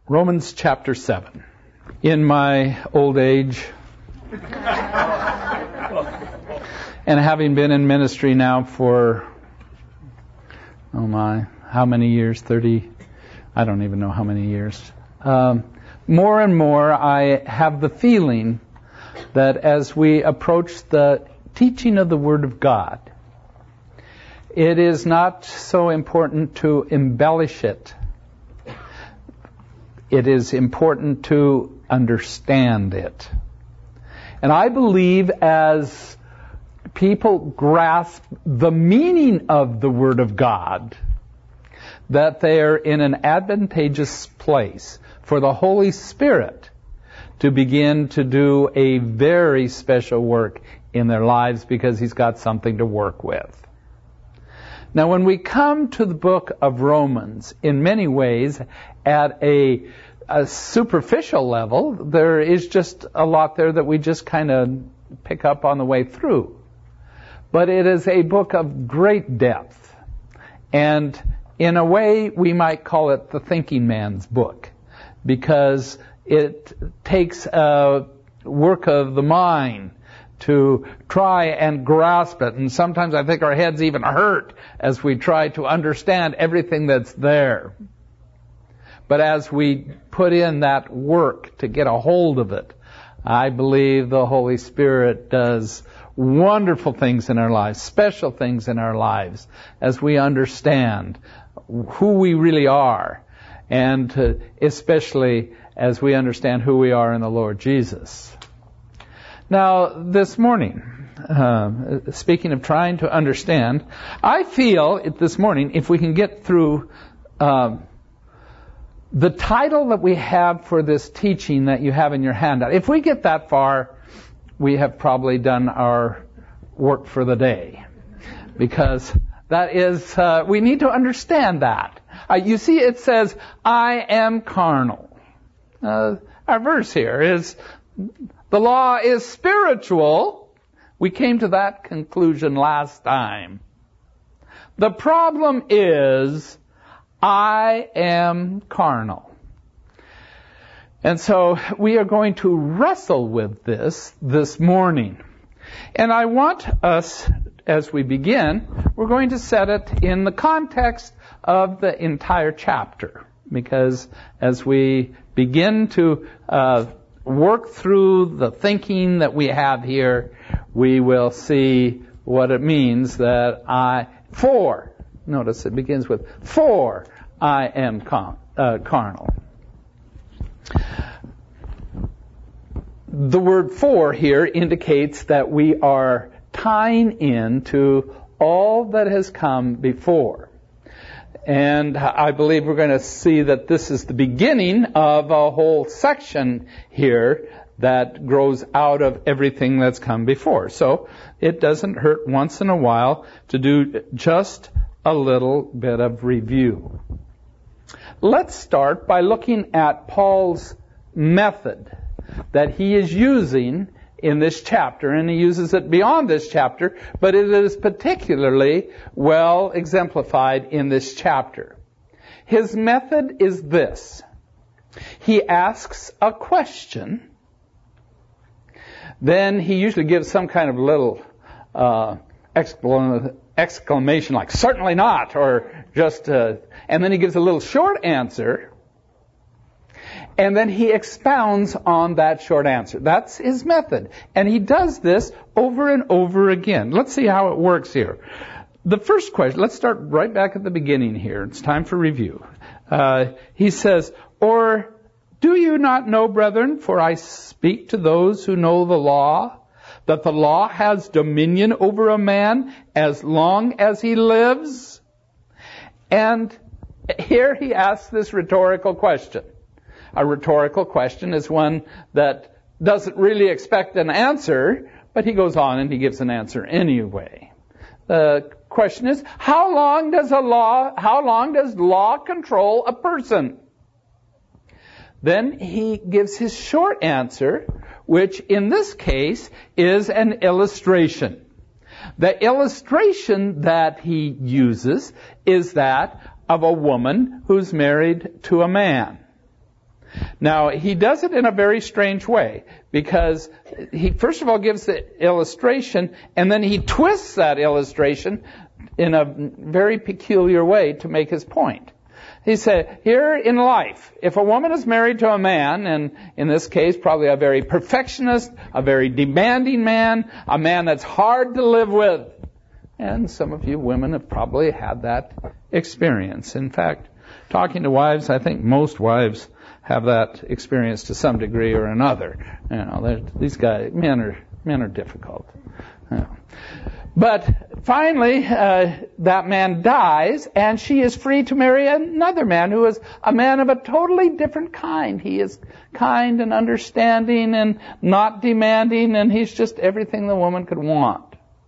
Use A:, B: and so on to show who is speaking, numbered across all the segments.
A: Romans chapter 7. In my old age, and having been in ministry now for, how many years? 30, I don't even know how many years. More and more I have the feeling that as we approach the teaching of the Word of God, it is not so important to embellish it. It is important to understand it. And I believe as people grasp the meaning of the Word of God, that they are in an advantageous place for the Holy Spirit to begin to do a very special work in their lives because He's got something to work with. Now, when we come to the book of Romans, in many ways, at a superficial level, there is just a lot there that we just kind of pick up on the way through. But it is a book of great depth. And in a way, we might call it the thinking man's book, because it takes a work of the mind to try and grasp it. And sometimes I think our heads even hurt as we try to understand everything that's there. But as we put in that work to get a hold of it, I believe the Holy Spirit does wonderful things in our lives, special things in our lives, as we understand who we really are, and especially as we understand who we are in the Lord Jesus. Now, this morning, speaking of trying to understand, I feel this morning, if we can get through the title that we have for this teaching that you have in your handout, if we get that far, we have probably done our work for the day. Because that is, we need to understand that. You see, it says, I am carnal. Our verse here is, the law is spiritual. We came to that conclusion last time. The problem is, I am carnal. And so we are going to wrestle with this morning. And I want us, as we begin, we're going to set it in the context of the entire chapter. Because as we begin to work through the thinking that we have here, we will see what it means that notice it begins with, for I am carnal. The word for here indicates that we are tying into all that has come before. And I believe we're going to see that this is the beginning of a whole section here that grows out of everything that's come before. So it doesn't hurt once in a while to do just a little bit of review. Let's start by looking at Paul's method that he is using in this chapter, and he uses it beyond this chapter, but it is particularly well exemplified in this chapter. His method is this. He asks a question, then he usually gives some kind of little exclamation like, certainly not, or just, and then he gives a little short answer, and then he expounds on that short answer. That's his method. And he does this over and over again. Let's see how it works here. The first question, let's start right back at the beginning here. It's time for review. He says, or do you not know, brethren, for I speak to those who know the law, that the law has dominion over a man as long as he lives? And here he asks this rhetorical question. A rhetorical question is one that doesn't really expect an answer, but he goes on and he gives an answer anyway. The question is, how long does law control a person? Then he gives his short answer, which in this case is an illustration. The illustration that he uses is that of a woman who's married to a man. Now, he does it in a very strange way, because he first of all gives the illustration, and then he twists that illustration in a very peculiar way to make his point. He said, here in life, if a woman is married to a man, and in this case probably a very perfectionist, a very demanding man, a man that's hard to live with, and some of you women have probably had that experience. In fact, talking to wives, I think most wives have that experience to some degree or another. You know, these guys, men are difficult. You know. But finally, that man dies, and she is free to marry another man who is a man of a totally different kind. He is kind and understanding and not demanding, and he's just everything the woman could want.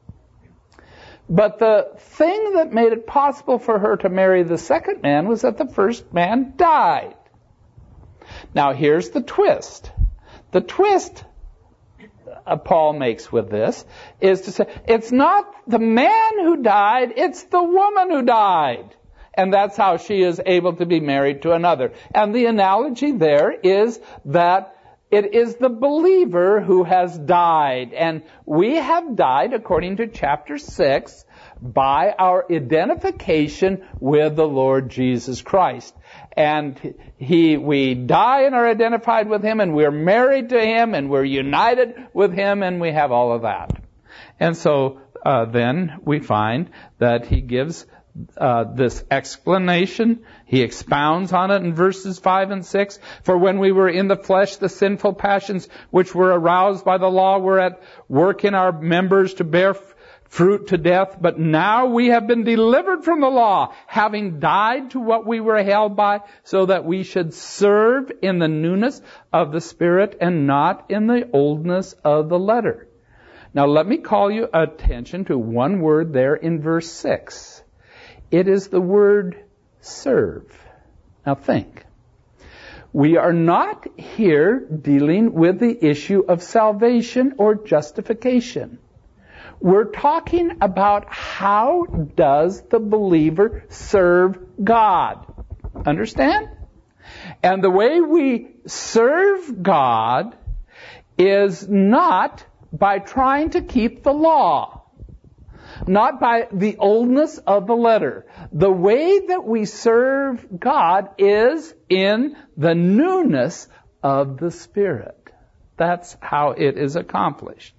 A: But the thing that made it possible for her to marry the second man was that the first man died. Now here's the twist. The twist Paul makes with this is to say, it's not the man who died, it's the woman who died. And that's how she is able to be married to another. And the analogy there is that it is the believer who has died. And we have died, according to chapter 6, by our identification with the Lord Jesus Christ. And we die and are identified with Him, and we're married to Him, and we're united with Him, and we have all of that. And so then we find that he gives this explanation. He expounds on it in verses 5 and 6. For when we were in the flesh, the sinful passions which were aroused by the law were at work in our members to bear fruit to death. But now we have been delivered from the law, having died to what we were held by, so that we should serve in the newness of the Spirit and not in the oldness of the letter. Now let me call your attention to one word there in verse 6. It is the word serve. Now think. We are not here dealing with the issue of salvation or justification. We're talking about how does the believer serve God. Understand? And the way we serve God is not by trying to keep the law. Not by the oldness of the letter. The way that we serve God is in the newness of the Spirit. That's how it is accomplished.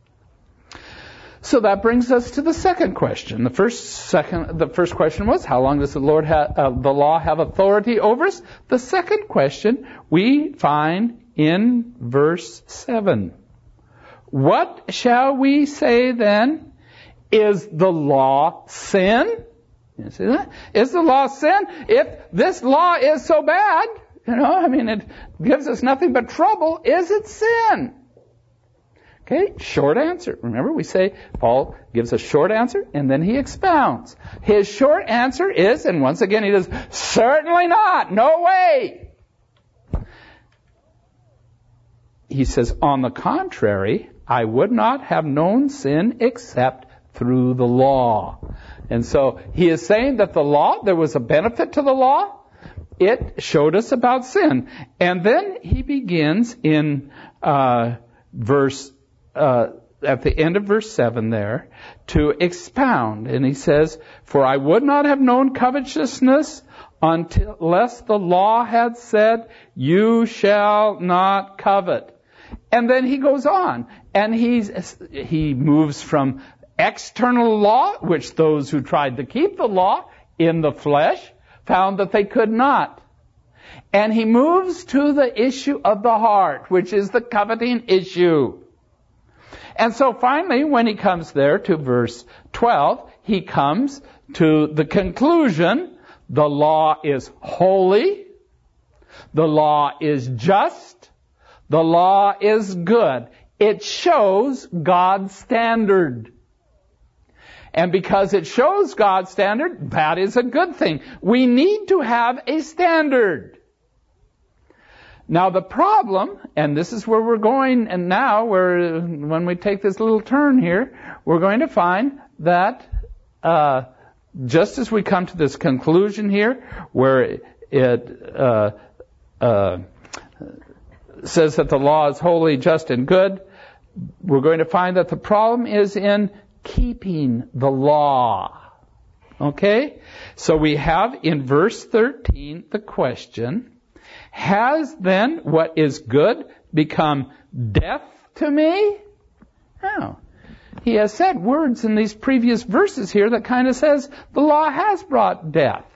A: So that brings us to the second question. The first question was, how long does the law have authority over us? The second question we find in verse 7. What shall we say then? Is the law sin? You see that? Is the law sin? If this law is so bad, it gives us nothing but trouble, is it sin? Okay, short answer. Remember, we say Paul gives a short answer and then he expounds. His short answer is, and once again he does, certainly not, no way. He says, on the contrary, I would not have known sin except through the law. And so he is saying that the law, there was a benefit to the law. It showed us about sin. And then he begins in at the end of verse 7 there to expound. And he says, for I would not have known covetousness unless the law had said, you shall not covet. And then he goes on and he moves from external law, which those who tried to keep the law in the flesh found that they could not. And he moves to the issue of the heart, which is the coveting issue. And so finally, when he comes there to verse 12, he comes to the conclusion, the law is holy, the law is just, the law is good. It shows God's standard. And because it shows God's standard, that is a good thing. We need to have a standard. Now the problem, and this is where we're going, and now when we take this little turn here, we're going to find that just as we come to this conclusion here, where says that the law is holy, just, and good, we're going to find that the problem is in keeping the law. Okay? So we have in verse 13 the question, has then what is good become death to me? No. He has said words in these previous verses here that kind of says the law has brought death.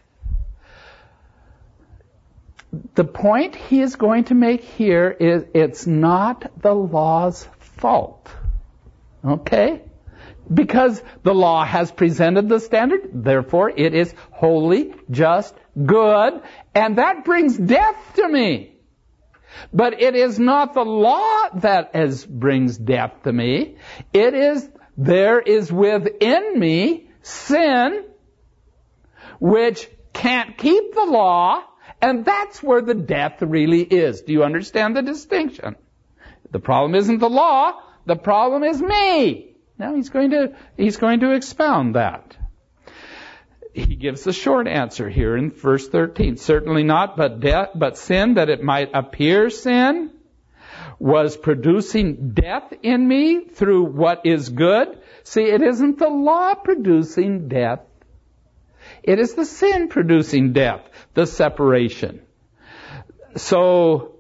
A: The point he is going to make here is it's not the law's fault. Okay? Because the law has presented the standard, therefore it is holy, just, good, and that brings death to me. But it is not the law that brings death to me. There is within me sin, which can't keep the law, and that's where the death really is. Do you understand the distinction? The problem isn't the law, the problem is me. Now he's going to expound that. He gives the short answer here in verse 13. Certainly not, but sin, that it might appear sin, was producing death in me through what is good. See, it isn't the law producing death. It is the sin producing death, the separation. So,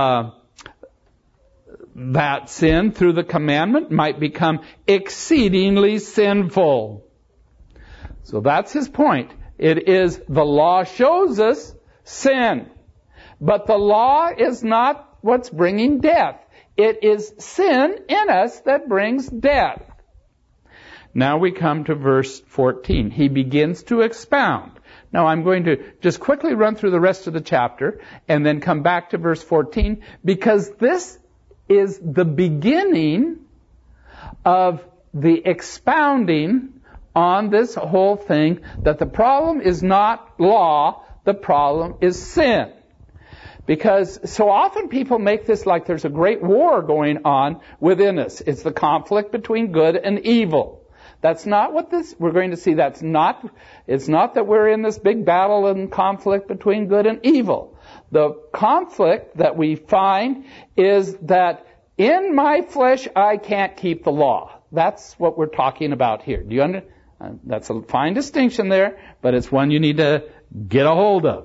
A: that sin through the commandment might become exceedingly sinful. So that's his point. It is, the law shows us sin. But the law is not what's bringing death. It is sin in us that brings death. Now we come to verse 14. He begins to expound. Now I'm going to just quickly run through the rest of the chapter and then come back to verse 14, because this is the beginning of the expounding on this whole thing, that the problem is not law, the problem is sin. Because so often people make this like there's a great war going on within us. It's the conflict between good and evil. That's not what we're going to see. It's not that we're in this big battle and conflict between good and evil. The conflict that we find is that in my flesh I can't keep the law. That's what we're talking about here. Do you understand? That's a fine distinction there, but it's one you need to get a hold of.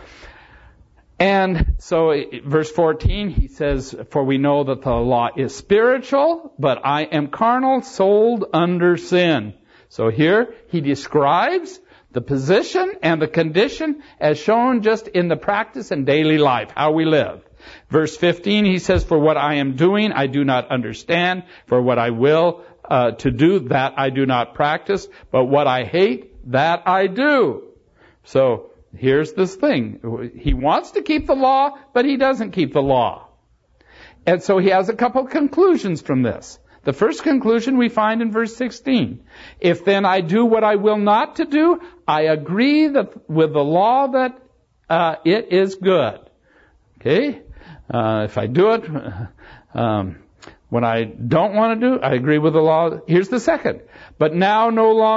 A: And so, verse 14, he says, for we know that the law is spiritual, but I am carnal, sold under sin. So here, he describes the position and the condition as shown just in the practice and daily life, how we live. Verse 15, he says, for what I am doing, I do not understand. For what I will to do, that I do not practice. But what I hate, that I do. So, here's this thing. He wants to keep the law, but he doesn't keep the law. And so he has a couple conclusions from this. The first conclusion we find in verse 16. If then I do what I will not to do, I agree with the law that it is good. Okay? If I do it, when I don't want to do, I agree with the law. Here's the second. But now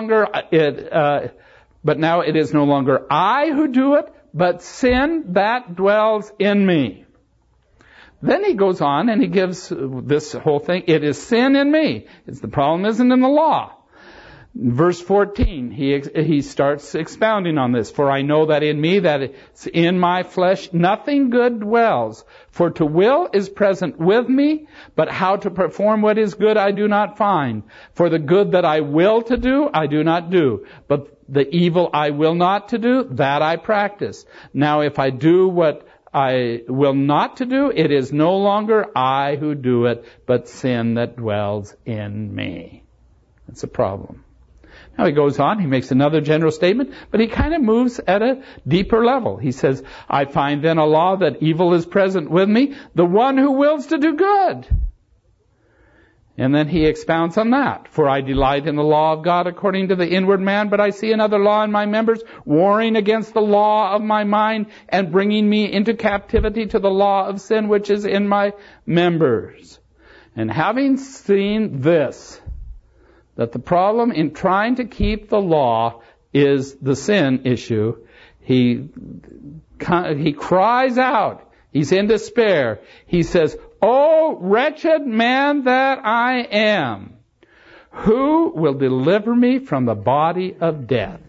A: it is no longer I who do it, but sin that dwells in me. Then he goes on and he gives this whole thing. It is sin in me. The problem isn't in the law. Verse 14, he starts expounding on this. For I know that in me, that it's in my flesh, nothing good dwells. For to will is present with me, but how to perform what is good I do not find. For the good that I will to do, I do not do. But the evil I will not to do, that I practice. Now if I do what I will not to do, it is no longer I who do it, but sin that dwells in me. That's a problem. Now he goes on, he makes another general statement, but he kind of moves at a deeper level. He says, I find then a law that evil is present with me, the one who wills to do good. And then he expounds on that. For I delight in the law of God according to the inward man, but I see another law in my members, warring against the law of my mind and bringing me into captivity to the law of sin which is in my members. And having seen this, that the problem in trying to keep the law is the sin issue, he cries out He's in despair. He says, "Oh, wretched man that I am, who will deliver me from the body of death?"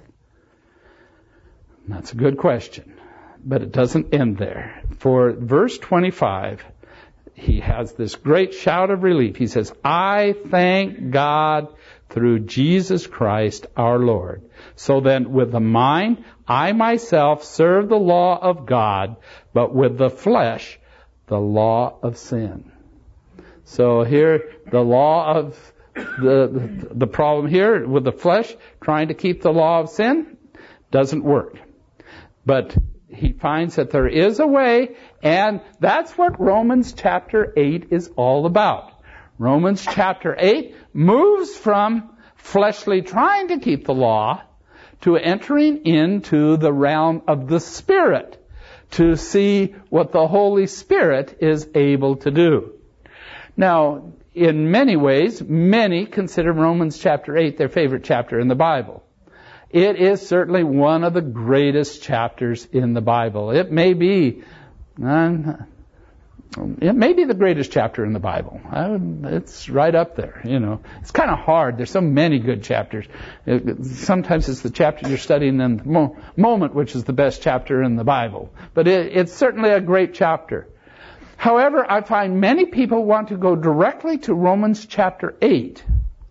A: That's a good question, but it doesn't end there. For verse 25, he has this great shout of relief. He says, "I thank God through Jesus Christ our Lord. So then with the mind, I myself serve the law of God, but with the flesh, the law of sin." So here, the law of the problem here with the flesh, trying to keep the law of sin, doesn't work. But he finds that there is a way, and that's what Romans chapter 8 is all about. Romans chapter 8 moves from fleshly trying to keep the law to entering into the realm of the Spirit to see what the Holy Spirit is able to do. Now, in many ways, many consider Romans chapter 8 their favorite chapter in the Bible. It is certainly one of the greatest chapters in the Bible. It may be the greatest chapter in the Bible. It's right up there, you know. It's kind of hard. There's so many good chapters. Sometimes it's the chapter you're studying in the moment, which is the best chapter in the Bible. But it's certainly a great chapter. However, I find many people want to go directly to Romans chapter 8,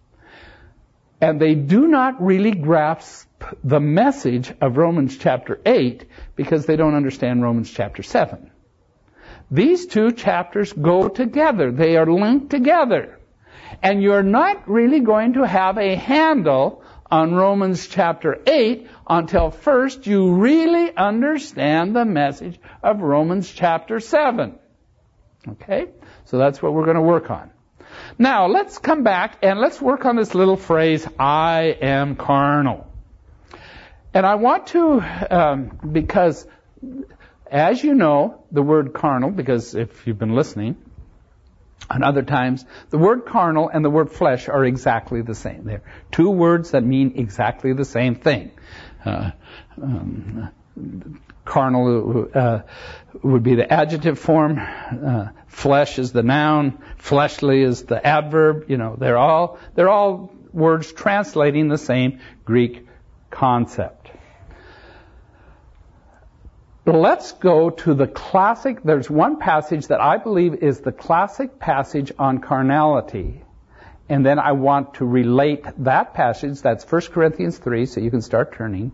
A: and they do not really grasp the message of Romans chapter 8 because they don't understand Romans chapter 7. These two chapters go together. They are linked together. And you're not really going to have a handle on Romans chapter 8 until first you really understand the message of Romans chapter 7. Okay? So that's what we're going to work on. Now, let's come back and let's work on this little phrase, "I am carnal." And I want to, because as you know, the word carnal, because if you've been listening, and other times, the word carnal and the word flesh are exactly the same. They're two words that mean exactly the same thing. Carnal would be the adjective form. Flesh is the noun. Fleshly is the adverb. You know, they're all words translating the same Greek concept. Let's go to the classic. There's one passage that I believe is the classic passage on carnality. And then I want to relate that passage. That's 1 Corinthians 3, so you can start turning.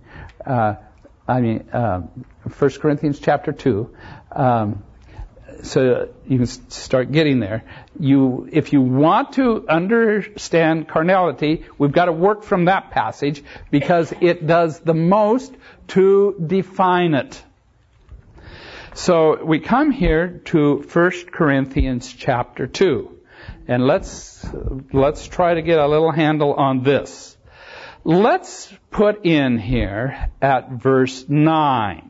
A: 1 Corinthians chapter 2. So you can start getting there. If you want to understand carnality, we've got to work from that passage because it does the most to define it. So we come here to 1 Corinthians chapter 2. And let's try to get a little handle on this. Let's put in here at verse 9.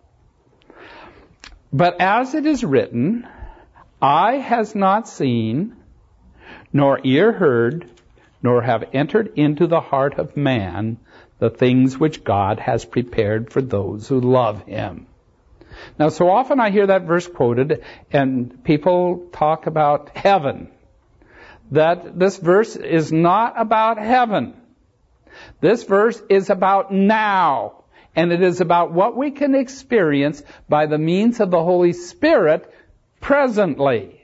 A: "But as it is written, eye has not seen, nor ear heard, nor have entered into the heart of man the things which God has prepared for those who love Him." Now, so often I hear that verse quoted, and people talk about heaven. That this verse is not about heaven. This verse is about now. And it is about what we can experience by the means of the Holy Spirit presently.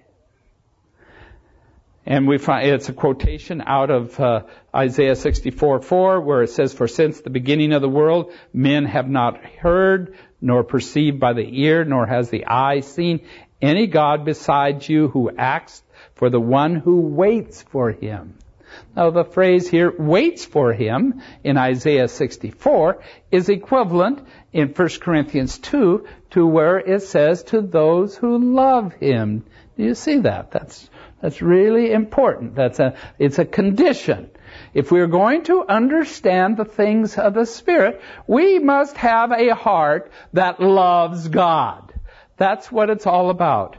A: And we find it's a quotation out of Isaiah 64:4, where it says, "For since the beginning of the world, men have not heard, nor perceived by the ear, nor has the eye seen any God besides you who acts for the one who waits for Him." Now the phrase here, "waits for Him," in Isaiah 64, is equivalent in 1 Corinthians 2 to where it says, "to those who love Him." Do you see that? That's really important. It's a condition. If we're going to understand the things of the Spirit, we must have a heart that loves God. That's what it's all about.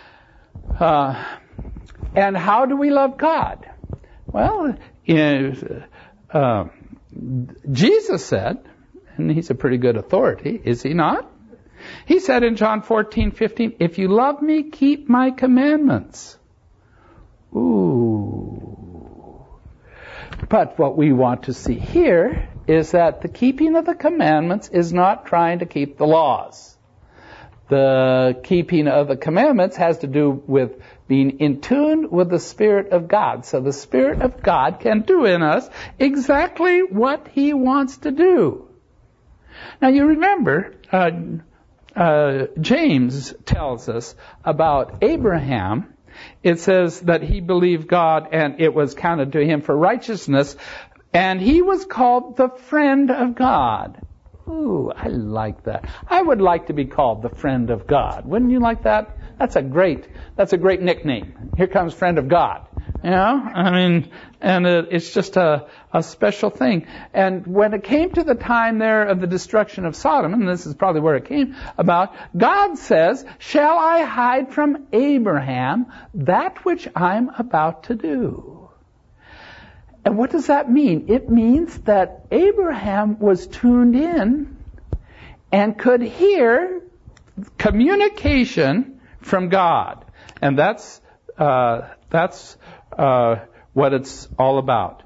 A: And how do we love God? Well, Jesus said, and He's a pretty good authority, is He not? He said in John 14:15, if you love me, keep my commandments. Ooh. But what we want to see here is that the keeping of the commandments is not trying to keep the laws. The keeping of the commandments has to do with being in tune with the Spirit of God. So the Spirit of God can do in us exactly what He wants to do. Now you remember, James tells us about Abraham. It says that he believed God and it was counted to him for righteousness, and he was called the friend of God. Ooh, I like that. I would like to be called the friend of God. Wouldn't you like that? That's a great nickname. Here comes friend of God. You know? I mean, and it's just a special thing. And when it came to the time there of the destruction of Sodom, and this is probably where it came about, God says, shall I hide from Abraham that which I'm about to do? And what does that mean? It means that Abraham was tuned in and could hear communication from God. And that's what it's all about.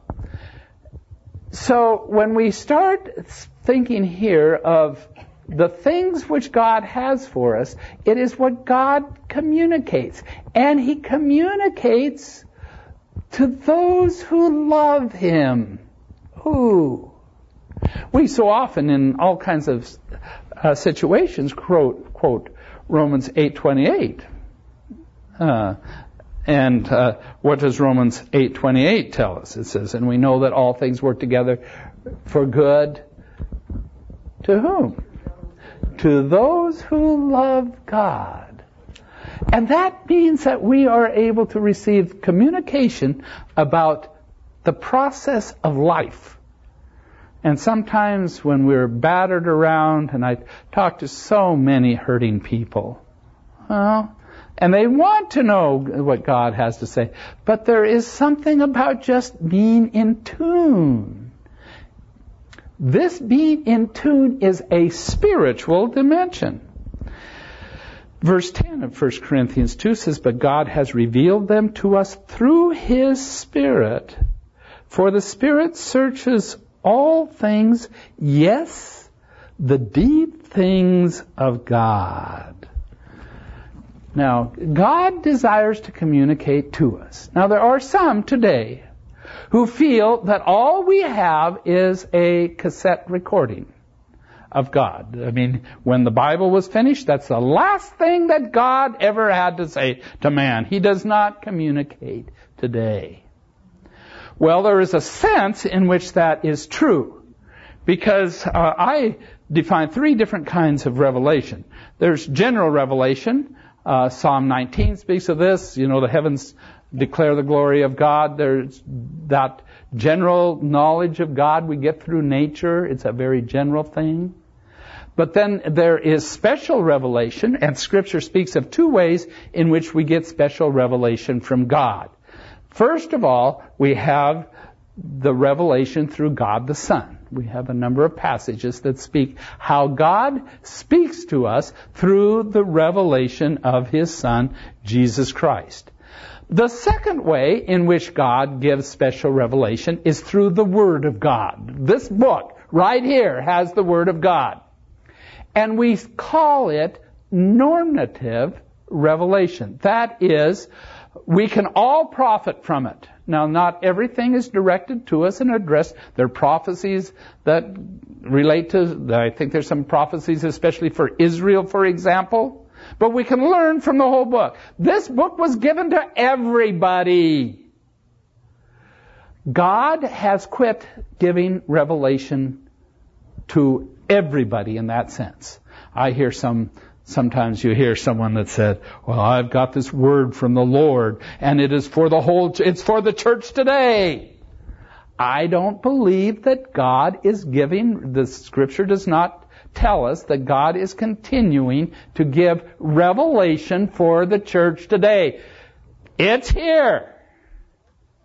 A: So when we start thinking here of the things which God has for us, it is what God communicates. And He communicates to those who love Him. Ooh. We so often in all kinds of situations quote Romans 8:28. And what does Romans 8:28 tell us? It says, and we know that all things work together for good. To whom? To those who love God. And that means that we are able to receive communication about the process of life. And sometimes when we're battered around, and I talk to so many hurting people, and they want to know what God has to say, but there is something about just being in tune. This being in tune is a spiritual dimension. Verse 10 of 1 Corinthians 2 says, but God has revealed them to us through His Spirit. For the Spirit searches all things, yes, the deep things of God. Now, God desires to communicate to us. Now, there are some today who feel that all we have is a cassette recording of God. I mean, when the Bible was finished, that's the last thing that God ever had to say to man. He does not communicate today. Well, there is a sense in which that is true, because I define three different kinds of revelation. There's general revelation. Psalm 19 speaks of this. You know, the heavens declare the glory of God. There's that general knowledge of God we get through nature. It's a very general thing. But then there is special revelation, and Scripture speaks of two ways in which we get special revelation from God. First of all, we have the revelation through God the Son. We have a number of passages that speak how God speaks to us through the revelation of His Son, Jesus Christ. The second way in which God gives special revelation is through the Word of God. This book right here has the Word of God. And we call it normative revelation. That is, we can all profit from it. Now, not everything is directed to us and addressed. There are prophecies that relate to, I think there's some prophecies especially for Israel, for example. But we can learn from the whole book. This book was given to everybody. God has quit giving revelation to everybody in that sense. Sometimes you hear someone that said, well, I've got this word from the Lord, and it is for it's for the church today. I don't believe that God is giving, the Scripture does not tell us that God is continuing to give revelation for the church today. It's here.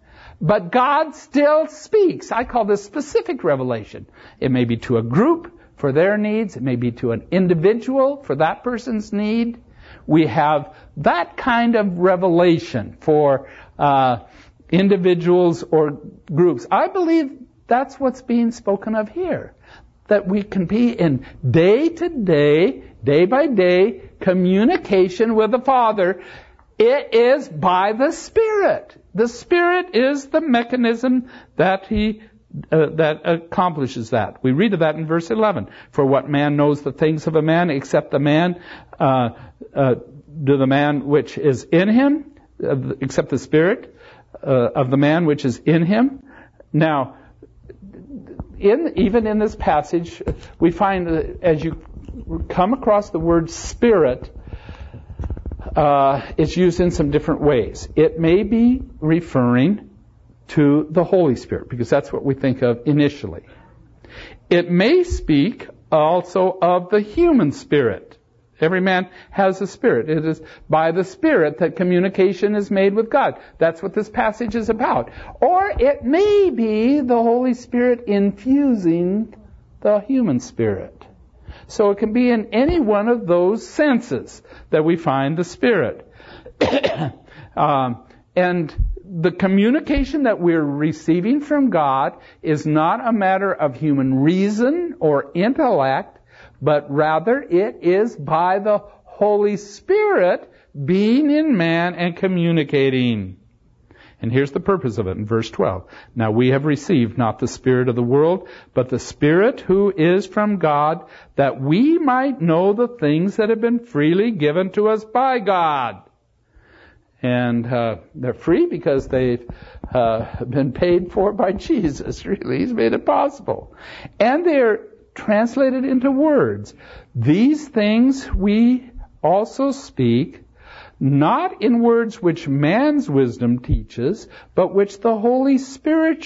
A: But God still speaks. I call this specific revelation. It may be to a group, for their needs. It may be to an individual for that person's need. We have that kind of revelation for individuals or groups. I believe that's what's being spoken of here. That we can be in day-to-day, day-by-day communication with the Father. It is by the Spirit. The Spirit is the mechanism that that accomplishes that. We read of that in verse 11. For what man knows the things of a man except the man, the man which is in him, except the Spirit of the man which is in him. Now, even in this passage, we find that as you come across the word Spirit, it's used in some different ways. It may be referring to the Holy Spirit, because that's what we think of initially. It may speak also of the human spirit. Every man has a spirit. It is by the Spirit that communication is made with God. That's what this passage is about. Or it may be the Holy Spirit infusing the human spirit. So it can be in any one of those senses that we find the Spirit. And the communication that we're receiving from God is not a matter of human reason or intellect, but rather it is by the Holy Spirit being in man and communicating. And here's the purpose of it in verse 12. Now we have received not the spirit of the world, but the Spirit who is from God, that we might know the things that have been freely given to us by God. And they're free because they've been paid for by Jesus, really. He's made it possible. And they're translated into words. These things we also speak, not in words which man's wisdom teaches, but which the Holy Spirit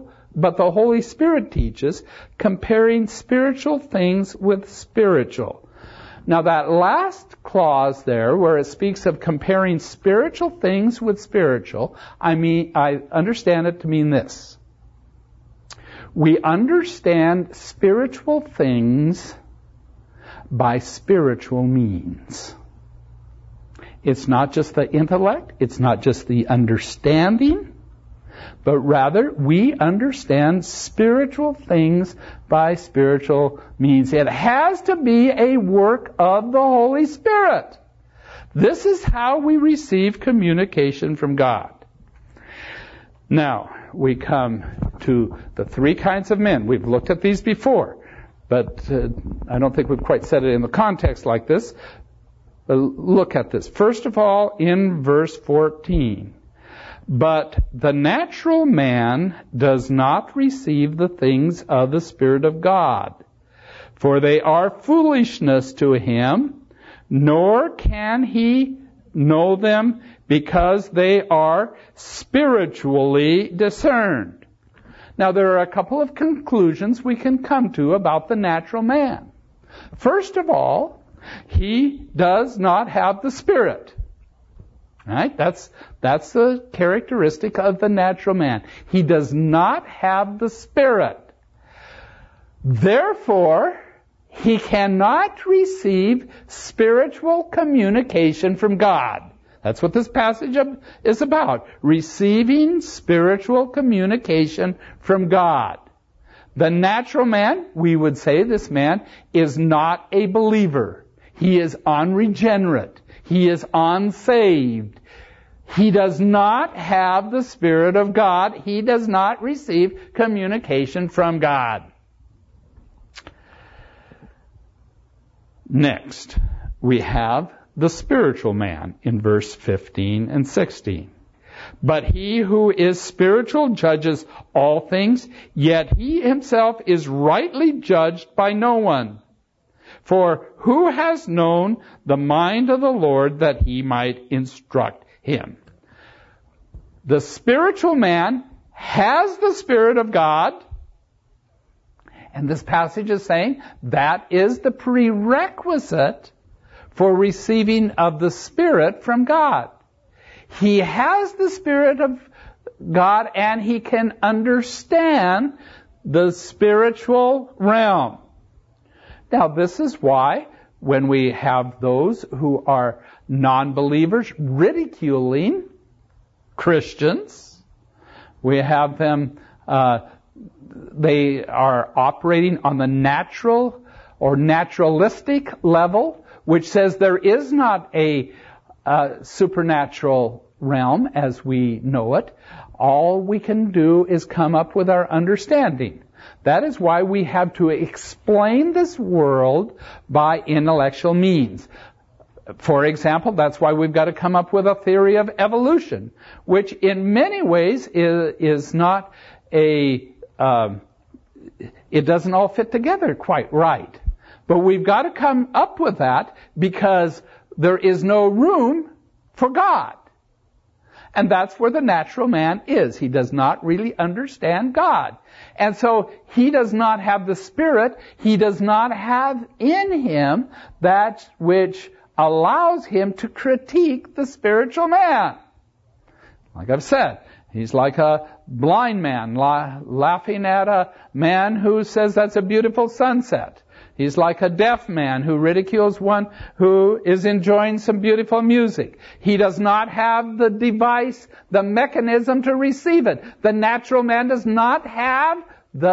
A: teaches, comparing spiritual things with spiritual. Now that last clause there, where it speaks of comparing spiritual things with spiritual, I understand it to mean this. We understand spiritual things by spiritual means. It's not just the intellect, it's not just the understanding, but rather we understand spiritual things by spiritual means. It has to be a work of the Holy Spirit. This is how we receive communication from God. Now, we come to the three kinds of men. We've looked at these before, but I don't think we've quite said it in the context like this. But look at this. First of all, in verse 14. But the natural man does not receive the things of the Spirit of God, for they are foolishness to him, nor can he know them because they are spiritually discerned. Now, there are a couple of conclusions we can come to about the natural man. First of all, he does not have the Spirit. Right? That's the characteristic of the natural man. He does not have the Spirit. Therefore, he cannot receive spiritual communication from God. That's what this passage is about. Receiving spiritual communication from God. The natural man, we would say this man, is not a believer. He is unregenerate. He is unsaved. He does not have the Spirit of God. He does not receive communication from God. Next, we have the spiritual man in verse 15 and 16. But he who is spiritual judges all things, yet he himself is rightly judged by no one. For who has known the mind of the Lord that he might instruct him? The spiritual man has the Spirit of God, and this passage is saying that is the prerequisite for receiving of the Spirit from God. He has the Spirit of God and he can understand the spiritual realm. Now, this is why when we have those who are non-believers ridiculing Christians, we have them, they are operating on the natural or naturalistic level, which says there is not a supernatural realm as we know it. All we can do is come up with our understanding. That is why we have to explain this world by intellectual means. For example, that's why we've got to come up with a theory of evolution, which in many ways is not it doesn't all fit together quite right. But we've got to come up with that because there is no room for God. And that's where the natural man is. He does not really understand God. And so he does not have the Spirit. He does not have in him that which allows him to critique the spiritual man. Like I've said, he's like a blind man laughing at a man who says that's a beautiful sunset. He's like a deaf man who ridicules one who is enjoying some beautiful music. He does not have the device, the mechanism to receive it. The natural man does not have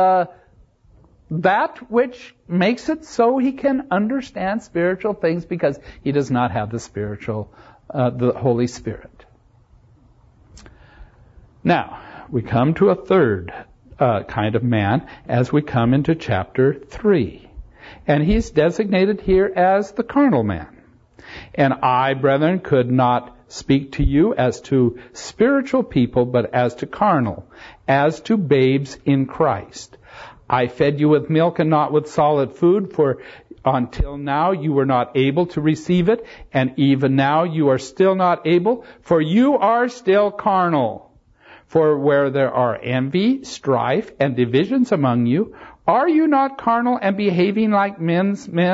A: that which makes it so he can understand spiritual things because he does not have the Holy Spirit. Now, we come to a third kind of man as we come into chapter 3. And he's designated here as the carnal man. And I, brethren, could not speak to you as to spiritual people, but as to carnal, as to babes in Christ. I fed you with milk and not with solid food, for until now you were not able to receive it, and even now you are still not able, for you are still carnal. For where there are envy, strife, and divisions among you, are you not carnal and behaving like men?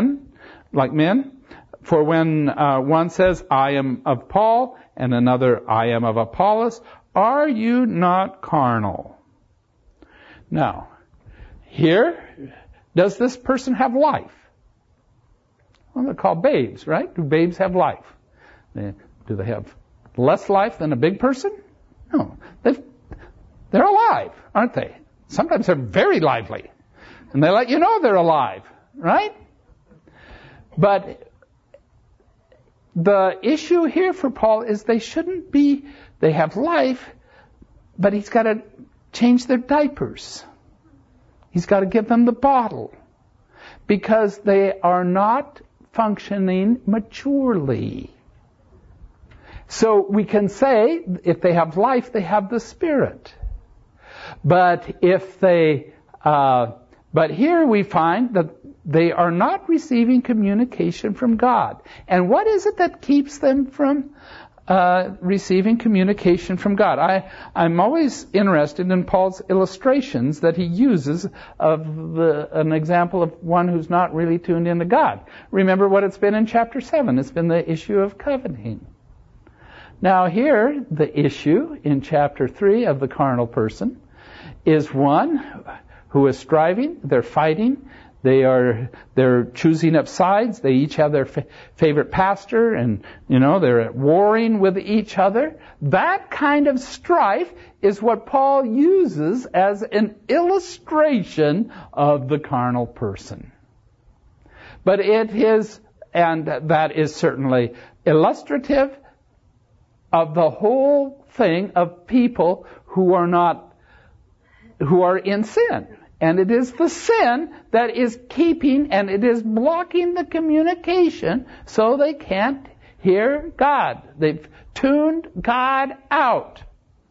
A: For when one says, I am of Paul, and another, I am of Apollos, are you not carnal? Now, here, does this person have life? Well, they're called babes, right? Do babes have life? Do they have less life than a big person? No. They're alive, aren't they? Sometimes they're very lively. And they let you know they're alive, right? But the issue here for Paul is they have life, but he's got to change their diapers. He's got to give them the bottle because they are not functioning maturely. So we can say if they have life, they have the Spirit. But but here we find that they are not receiving communication from God. And what is it that keeps them from receiving communication from God? I'm always interested in Paul's illustrations that he uses of an example of one who's not really tuned into God. Remember what it's been in chapter 7. It's been the issue of coveting. Now here, the issue in chapter 3 of the carnal person is one who is striving, they're fighting, they're choosing up sides, they each have their favorite pastor, and they're warring with each other. That kind of strife is what Paul uses as an illustration of the carnal person. But it is, and that is certainly illustrative of the whole thing of people who are in sin. And it is the sin that is keeping and it is blocking the communication so they can't hear God. They've tuned God out.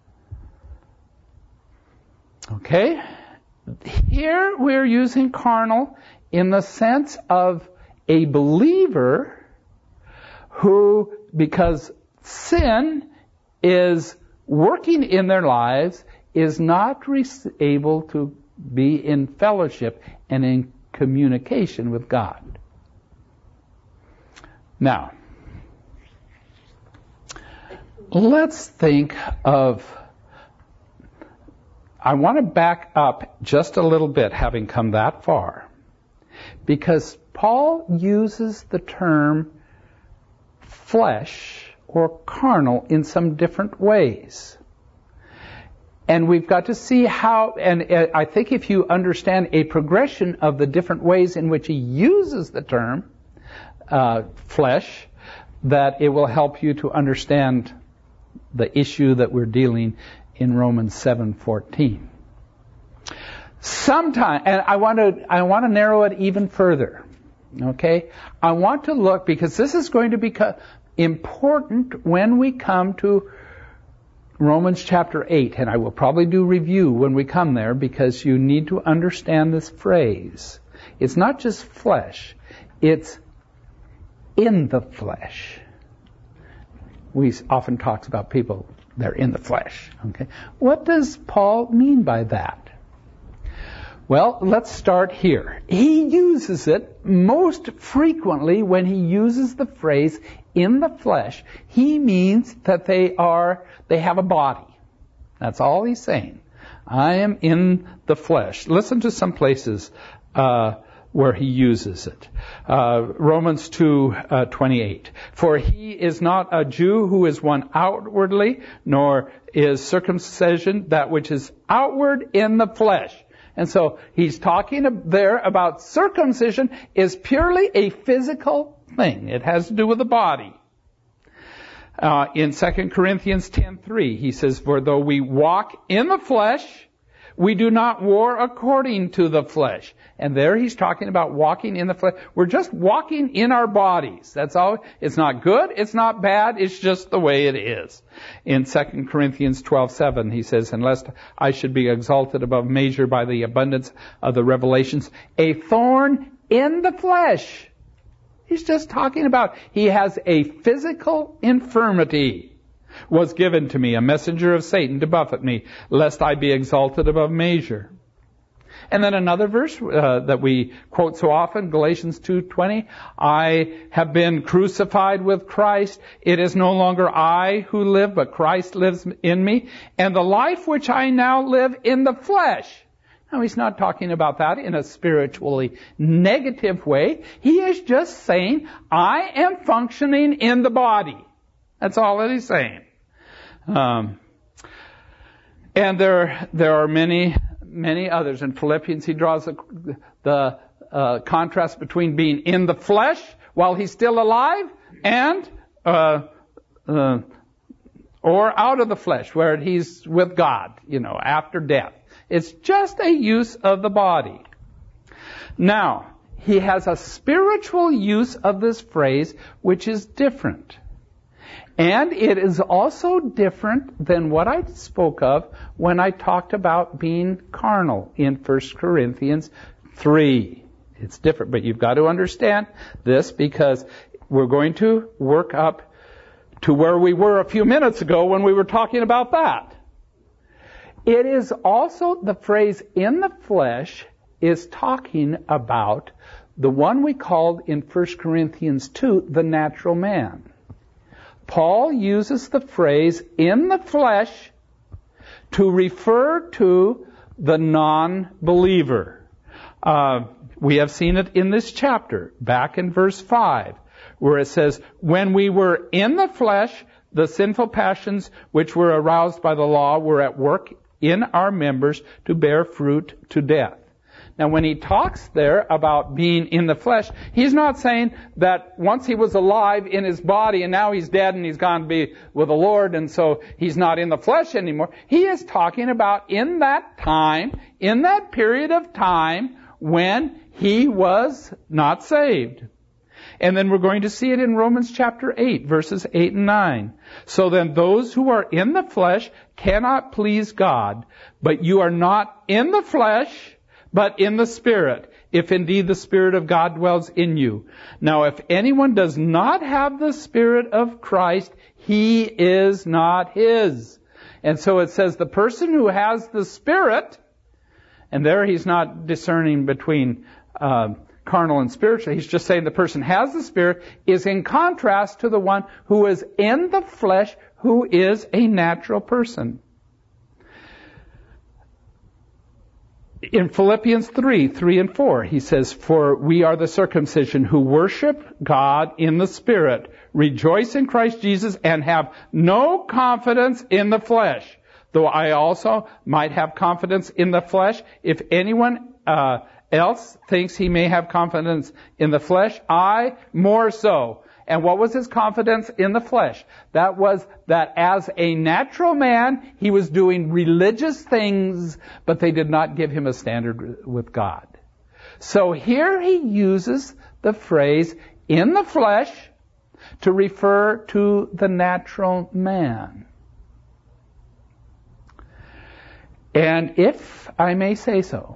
A: Okay? Here we're using carnal in the sense of a believer who, because sin is working in their lives, is not able to be in fellowship and in communication with God. Now, let's think of, I want to back up just a little bit having come that far, because Paul uses the term flesh or carnal in some different ways. And we've got to see how, and I think if you understand a progression of the different ways in which he uses the term flesh, that it will help you to understand the issue that we're dealing in Romans 7:14. Sometime, and I want to narrow it even further. Okay? I want to look, because this is going to become important when we come to Romans chapter 8, and I will probably do review when we come there, because you need to understand this phrase. It's not just flesh, it's in the flesh. We often talk about people, they're in the flesh. Okay? What does Paul mean by that? Well, let's start here. He uses it most frequently when he uses the phrase in the flesh. He means that they have a body. That's all he's saying. I am in the flesh. Listen to some places where he uses it. Romans 2:28. For he is not a Jew who is one outwardly, nor is circumcision that which is outward in the flesh. And so he's talking there about circumcision is purely a physical thing. It has to do with the body. In 2 Corinthians 10:3, he says, for though we walk in the flesh, we do not war according to the flesh. And there he's talking about walking in the flesh. We're just walking in our bodies. That's all. It's not good. It's not bad. It's just the way it is. In 2 Corinthians 12:7, he says, unless I should be exalted above measure by the abundance of the revelations, a thorn in the flesh. He's just talking about he has a physical infirmity. Was given to me, a messenger of Satan to buffet me, lest I be exalted above measure. And then another verse that we quote so often, Galatians 2:20, I have been crucified with Christ. It is no longer I who live, but Christ lives in me. And the life which I now live in the flesh. Now, he's not talking about that in a spiritually negative way. He is just saying, I am functioning in the body. That's all that he's saying. And there are many others. In Philippians, he draws the contrast between being in the flesh while he's still alive and or out of the flesh where he's with God, after death. It's just a use of the body. Now, he has a spiritual use of this phrase which is different. And it is also different than what I spoke of when I talked about being carnal in 1 Corinthians 3. It's different, but you've got to understand this because we're going to work up to where we were a few minutes ago when we were talking about that. It is also the phrase in the flesh is talking about the one we called in 1 Corinthians 2, the natural man. Paul uses the phrase in the flesh to refer to the non-believer. We have seen it in this chapter, back in verse 5, where it says, when we were in the flesh, the sinful passions which were aroused by the law were at work in our members to bear fruit to death. Now, when he talks there about being in the flesh, he's not saying that once he was alive in his body and now he's dead and he's gone to be with the Lord and so he's not in the flesh anymore. He is talking about in that time, in that period of time when he was not saved. And then we're going to see it in Romans chapter 8, verses 8 and 9. So then those who are in the flesh cannot please God, but you are not in the flesh, but in the Spirit, if indeed the Spirit of God dwells in you. Now, if anyone does not have the Spirit of Christ, he is not his. And so it says the person who has the Spirit, and there he's not discerning between carnal and spiritual. He's just saying the person has the Spirit is in contrast to the one who is in the flesh, who is a natural person. In Philippians 3 and 4, he says, "For we are the circumcision who worship God in the Spirit, rejoice in Christ Jesus, and have no confidence in the flesh. Though I also might have confidence in the flesh, if anyone else thinks he may have confidence in the flesh, I more so." And what was his confidence in the flesh? That was that as a natural man, he was doing religious things, but they did not give him a standard with God. So here he uses the phrase "in the flesh" to refer to the natural man. And if I may say so,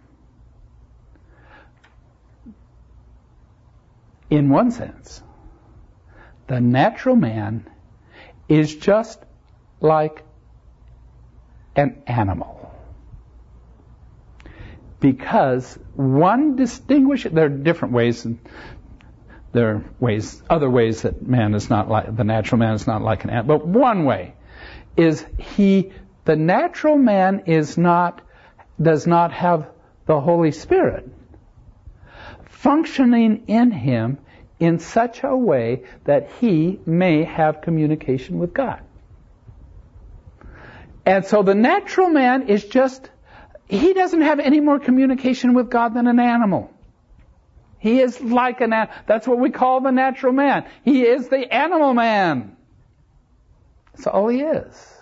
A: in one sense, the natural man is just like an animal. Because there are different ways, and there are other ways that the natural man is not like an animal. But one way is the natural man does not have the Holy Spirit functioning in him in such a way that he may have communication with God. And so the natural man he doesn't have any more communication with God than an animal. He is like an animal. That's what we call the natural man. He is the animal man. That's all he is.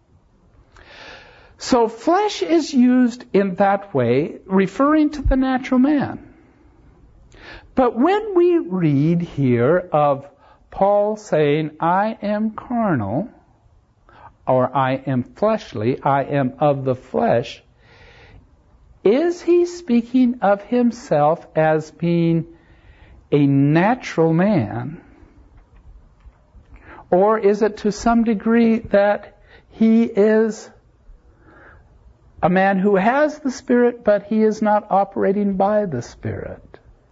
A: So flesh is used in that way, referring to the natural man. But when we read here of Paul saying, "I am carnal," or "I am fleshly," "I am of the flesh," is he speaking of himself as being a natural man? Or is it to some degree that he is a man who has the Spirit, but he is not operating by the Spirit?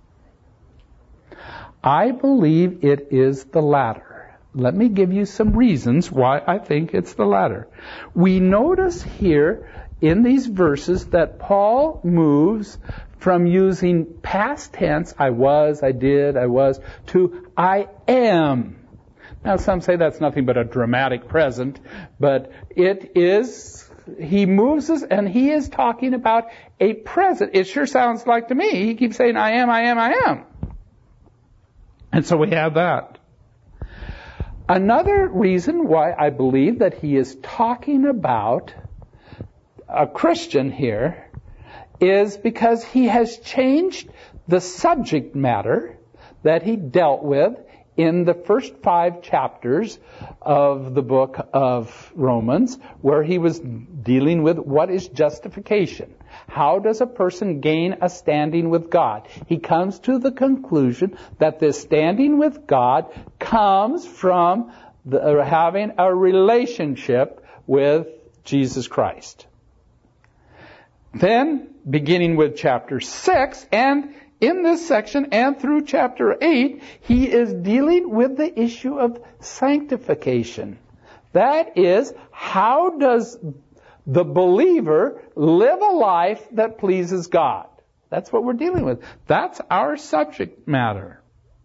A: I believe it is the latter. Let me give you some reasons why I think it's the latter. We notice here in these verses that Paul moves from using past tense, "I was," "I did," "I was," to "I am." Now some say that's nothing but a dramatic present, but he moves us and he is talking about a present. It sure sounds like to me. He keeps saying, "I am, I am, I am." And so we have that. Another reason why I believe that he is talking about a Christian here is because he has changed the subject matter that he dealt with in the first 5 chapters of the book of Romans, where he was dealing with what is justification. How does a person gain a standing with God? He comes to the conclusion that this standing with God comes from having a relationship with Jesus Christ. Then, beginning with chapter 6, and in this section and through chapter 8, he is dealing with the issue of sanctification. That is, how does the believer live a life that pleases God? That's what we're dealing with. That's our subject matter.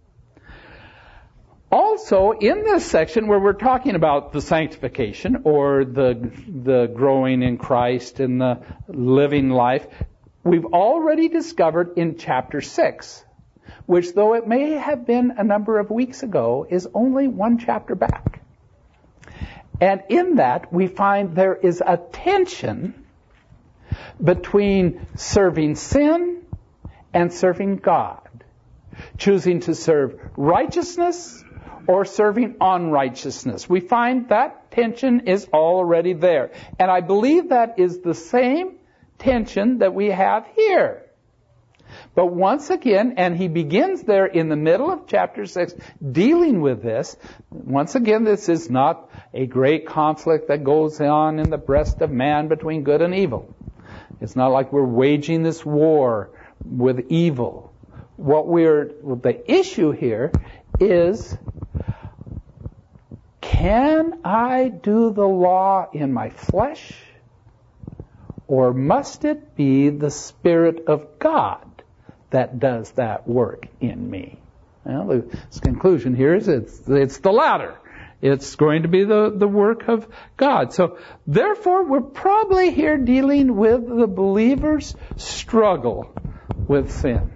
A: Also, in this section where we're talking about the sanctification or the growing in Christ and the living life, we've already discovered in chapter 6, which though it may have been a number of weeks ago, is only 1 chapter back. And in that, we find there is a tension between serving sin and serving God. Choosing to serve righteousness or serving unrighteousness. We find that tension is already there. And I believe that is the same tension that we have here. But once again, and he begins there in the middle of chapter 6 dealing with this. Once again, this is not a great conflict that goes on in the breast of man between good and evil. It's not like we're waging this war with evil. The issue here is, can I do the law in my flesh? or must it be the Spirit of God that does that work in me? Well, the conclusion here is it's the latter. It's going to be the work of God. So, therefore, we're probably here dealing with the believer's struggle with sin.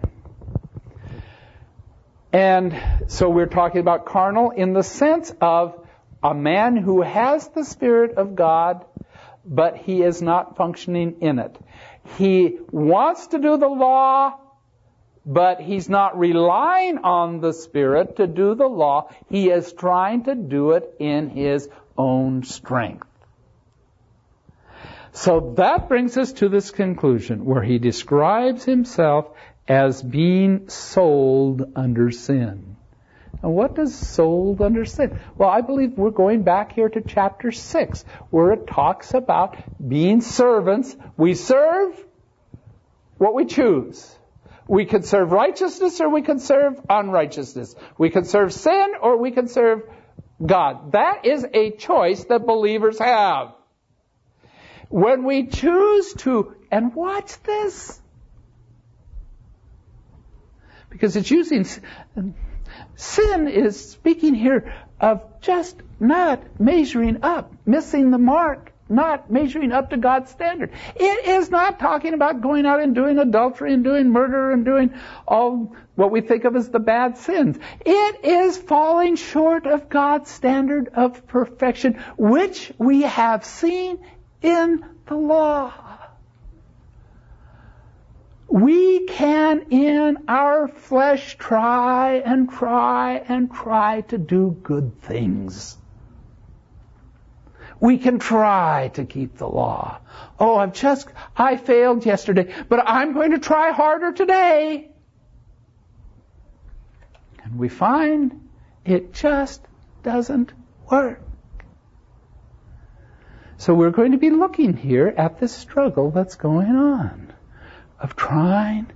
A: And so we're talking about carnal in the sense of a man who has the Spirit of God, but he is not functioning in it. He wants to do the law, but he's not relying on the Spirit to do the law. He is trying to do it in his own strength. So that brings us to this conclusion where he describes himself as being sold under sin. And what does sold under sin? Well, I believe we're going back here to chapter 6, where it talks about being servants. We serve what we choose. We can serve righteousness or we can serve unrighteousness. We can serve sin or we can serve God. That is a choice that believers have. When we choose to, and watch this, because it's using, sin is speaking here of just not measuring up, missing the mark, not measuring up to God's standard. It is not talking about going out and doing adultery and doing murder and doing all what we think of as the bad sins. It is falling short of God's standard of perfection, which we have seen in the law. We can, in our flesh, try to do good things. We can try to keep the law. Oh, I failed yesterday, but I'm going to try harder today. And we find it just doesn't work. So we're going to be looking here at this struggle that's going on. Of trying,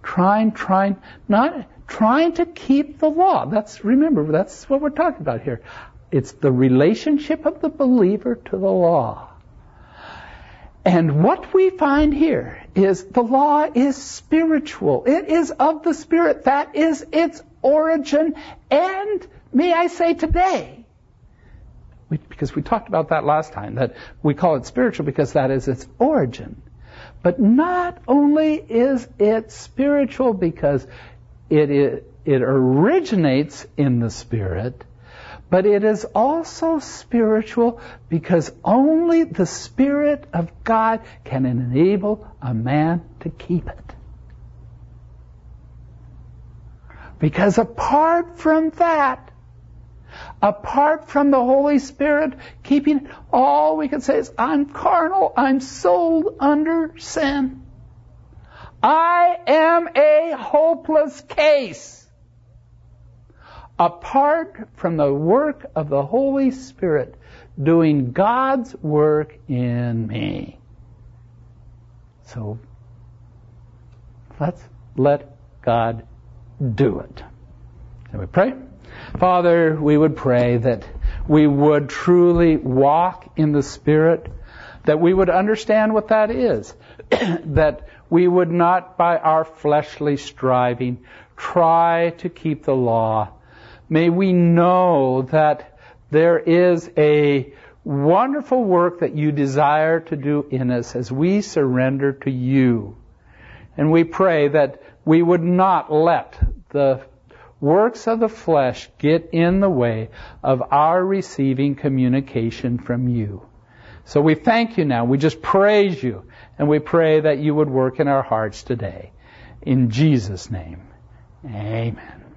A: not trying to keep the law. Remember, that's what we're talking about here. It's the relationship of the believer to the law. And what we find here is the law is spiritual. It is of the Spirit. That is its origin. And may I say today, because we talked about that last time, that we call it spiritual because that is its origin. But not only is it spiritual because it originates in the Spirit, but it is also spiritual because only the Spirit of God can enable a man to keep it. Because apart from that, apart from the Holy Spirit keeping it, all we can say is, I'm carnal, I'm sold under sin. I am a hopeless case. Apart from the work of the Holy Spirit doing God's work in me. So, let's let God do it. Shall we pray? Father, we would pray that we would truly walk in the Spirit, that we would understand what that is, that we would not by our fleshly striving try to keep the law. May we know that there is a wonderful work that you desire to do in us as we surrender to you. And we pray that we would not let the works of the flesh get in the way of our receiving communication from you. So we thank you now. We just praise you. And we pray that you would work in our hearts today. In Jesus' name, amen.